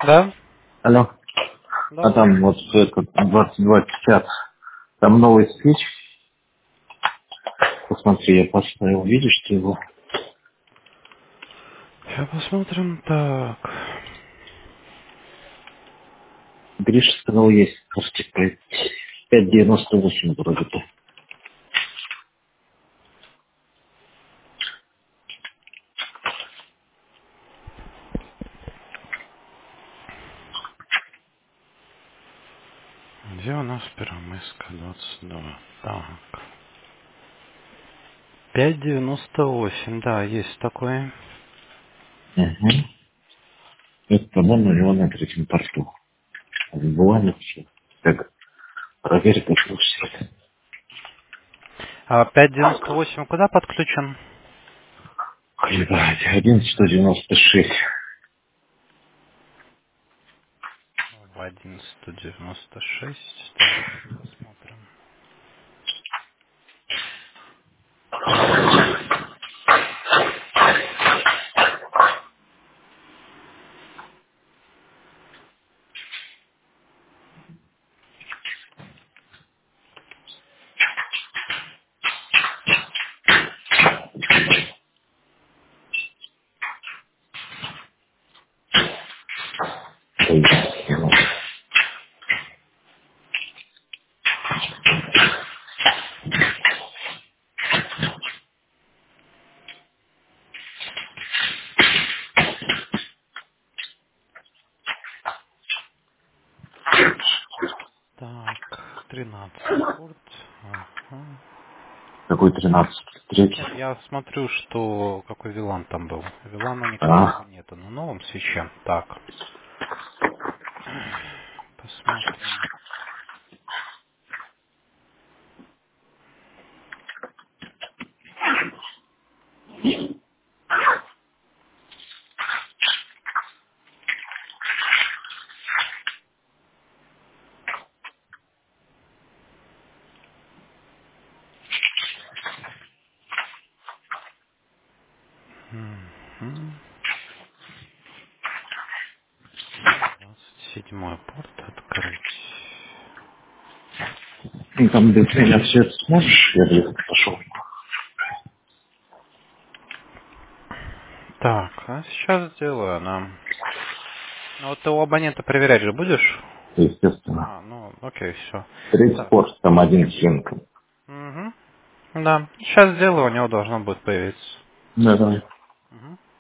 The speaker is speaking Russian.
Да? Алло. Да, А да. там вот этот 22.50. Там новый спич. Посмотри, я поставил. Видишь ты его? Сейчас посмотрим. Так. Гриша сказал, есть. Типа 5.98 вроде бы. Где у нас Первомайская 22? Так. 5,98. Да, есть такой. Угу. Это, по-моему, у него на третьем порту. Буквально все. Так, проверь, как лучше. А 5,98 куда подключен? Ебать, 11.196. В 1196. Так, сейчас посмотрим. Так, 13 порт. Ага. Какой 13? Третий? Нет, я смотрю, что какой вилан там был. Вилана никакого А, нету на новом свече. Так, посмотрим. Мгм. 27 порт открыть. ну, там без меня все это сможешь? Я бы пошел. Так, а сейчас сделаю она. Ну вот ты у абонента проверять же будешь? Естественно. А, ну, окей, все. Третий Так. порт, там один член. Угу. Да, сейчас сделаю, у него должно будет появиться. Да, давай. Мгм.